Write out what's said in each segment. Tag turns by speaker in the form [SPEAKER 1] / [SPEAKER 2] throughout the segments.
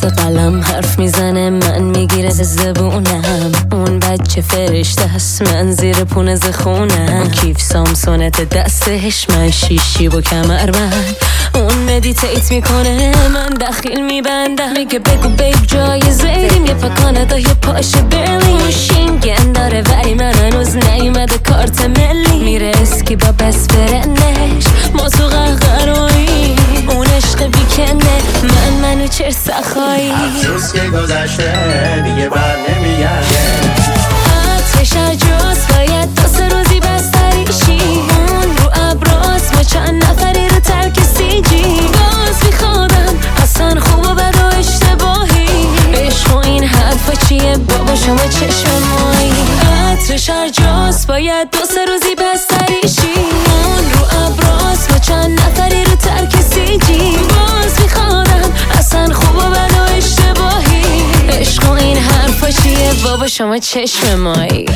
[SPEAKER 1] دست قلم حرف میزنه، من میگیره زبونم. اون بچه فرشته است، من زیر پونه خونم. کیف سامسونت دستش، من شیشی و کمربند. اون مدیتیت میکنه، من دخیل میبندم. میگه بگو بیب جای زیدیم، یه پا کانادا یه پاش برلین. اون شینگن داره ولی من هنوز نیومده کارت ملی. میره اسکی با بس فرنش، ما تو قهقرایی. اون عشق ویکنده، منو چر سخایی.
[SPEAKER 2] افسوس که گذشته دیگه بر نمیگرده.
[SPEAKER 1] عطرش عجاز باید 2 روزی بستریشی. اون رو ابراز ما چند نفری رو ترک سیجی. باز میخوادم اصلا خوب و بد و اشتباهی. عشق و این حرفا چیه بابا شما چشم مایی. عطرش عجاز باید 2 روزی بستریشی. اون رو ابراز ما چند نفری رو ترک سیجی. باز میخوادم اصلا خوب و بد و اشتباهی. عشق و این حرفا چیه بابا شما چشم مایی.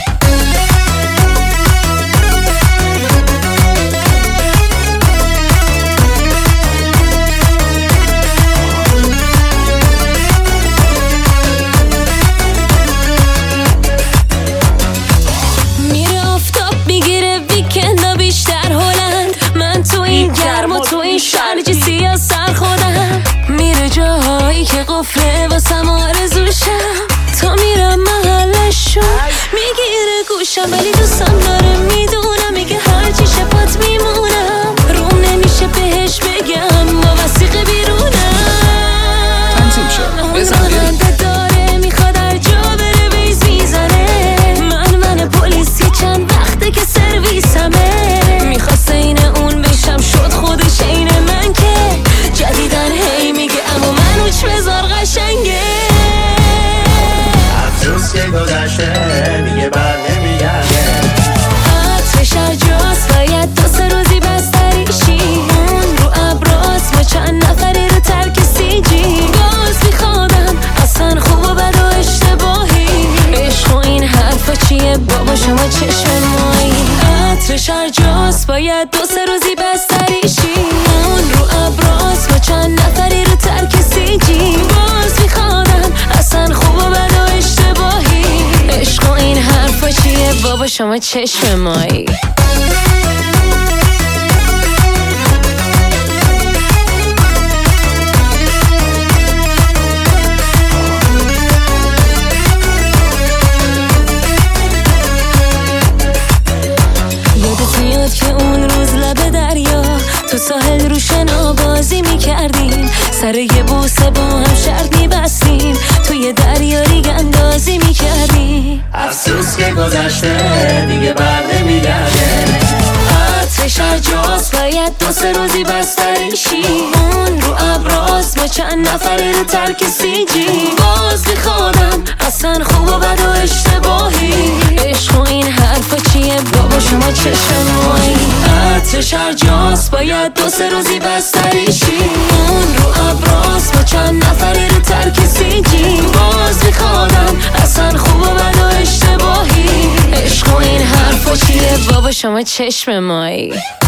[SPEAKER 1] میره آفتاب میگیره ویکندا بیشتر هلند. من تو این گرم و تو این شرجی سیاه سر خودم. میره جاهایی که قفله واسم آرزوشم. تا میرم محلشو میگیره گوشم، ولی دوستم داره میدونم. میگه هرچی شفات میمونم. روم نمیشه بهش بگم با وسیقه بیرونم.
[SPEAKER 3] تنظیم شد بزن
[SPEAKER 1] داره میخواد هر جا بره بیز میزنه. من پلیس یه چند وقته که سرویسمه. میخواست این اون بشم، شد خودش این من که جدیدن هی میگه اما من اوچ بذار قشنگه.
[SPEAKER 2] افسوس که گذشته دیگه بر نمیگرده.
[SPEAKER 1] عطرش عجاز باید 2 روزی بستریشی. اون رو ابراز ما چند نفری رو ترک سیجی. باز میخوادم اصلا خوب و بد و اشتباهی. عشق و این حرفا چیه بابا شما چشم مایی. عطرش عجاز باید 2 روزی بستریشی. اون رو ابراز ما چند نفری رو ترک سیجی. باز میخوادم اصلا خوب و بد و اشتباهی. عشق و این حرفا چیه بابا شما چشم مایی. یادت میاد که اون روز لب دریا تو ساحل روشن بازی میکردیم. سر یه بوسه با هم شرط میبستیم. توی دریا ریگ اندازی میکردیم.
[SPEAKER 2] افسوس که گذشته دیگه بر نمیگرده.
[SPEAKER 1] عطرش عجاز باید 2 روزی بستریشی. اون رو ابراز ما چند نفری رو ترک سیجی. باز میخوادم اصلا خوب و بد و اشتباهی. عشق و این حرفا چیه بابا شما چشم مایی. عطرش عجاز باید 2 روزی بستریشی. اون رو ابراز ما چند نفری رو ترک سیجی. باز میخوادم اصلا خوب و بد و اشتباهی. عشق و این حرفا چیه بابا شما چشم مایی.